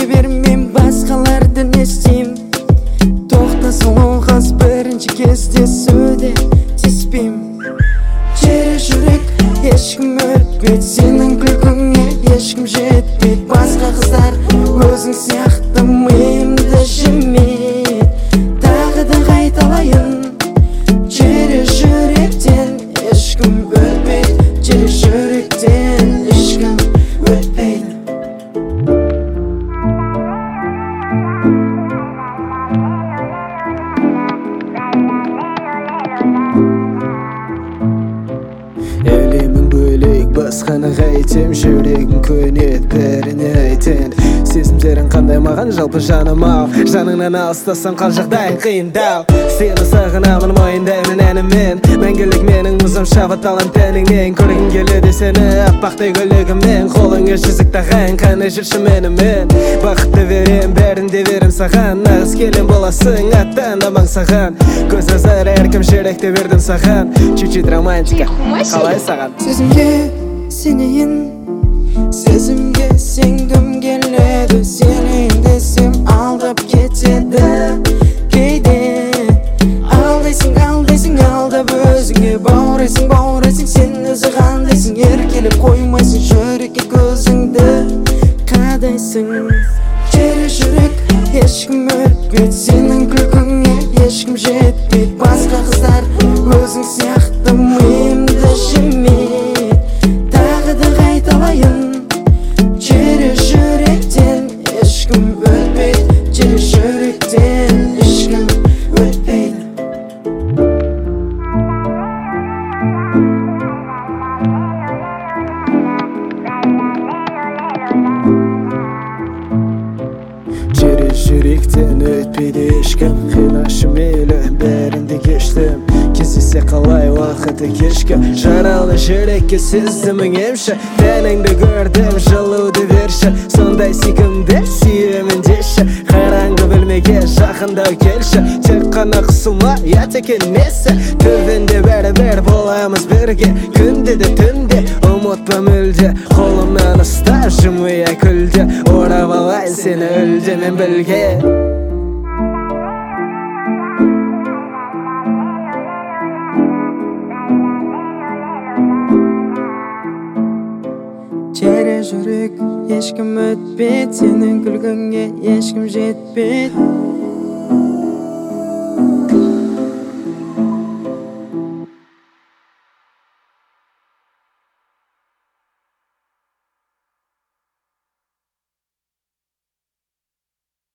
бермейм, басқалардан естейм. Тоқтасын ол қыз бірінші кездесуде тиіспейм. Жері жүрек ешкім өтпейді, сенің күлкіңе ешкім жетпейді. Басқа қыздар өзің сияқты миымды жемейді. Тағы да қайталайын, жері жүректен ешкім өтпейді, жері жүректен ешкім өтпейді. Әлемің бөлек, басқаны қайтем, жүрегің көнет, бәріне айтен. Сезімдерің қандай маған жалпы жаным ау, жаныңнан алыстасам қал жағдайың қиындау. Сені сағынамын мойындаймын әнімен, мәңгілік менің мұзым шабытталған тәніңнен. Көргім келеді сені аппақтай көйлегіммен, қолыңа жүзік тағайын, қане жүрші менімен. Бақытты верем, бәрін де верем саған, нағыз келем боласың, аттанамаң саған. Көз азар әркім жүректе бердім саған, чуть-чуть романтика, қалай саған? Сезімге сенейін, сезімге сенгім келеді. Сенейін десем алдап кетеді кейде. Алдайсың, алдап өзіңе, баурайсың, сен өзі қандайсың. Еркелеп қоймайсың, жүрекке көзіңді қадайсың. Жері жүрек ешкім өтпейді, сенің күлкіңе ешкім жетпейді. Басқа қыздар өзің сияқты миымды жемейді. Тағы да қайталайын, жері жүректен ешкім өтпейді, жері жүректен ешкім өтпейді. Жері жүректен өтпейді ешкім, қинашы мейлі, бәрінде кештім. Кездесе қалай уақыты кешкі, жаралы жүрекке сезімің емші. Тәніңді көрдім, жылуды берші, сондай сүйкімді сүйемін деші. Қараңғы бөлмеге жақындау келші, тек қана қысылма, ят екенмесі. Түбінде бәрі боламыз бірге, күнде де түнде, ұмытпа мүлде. Қолымнан ұста, жымия күлде, орап алайын сені үлдемен білге. Жері жүрек ешкім өтпейді, сенің күлкіңе ешкім жетпейді.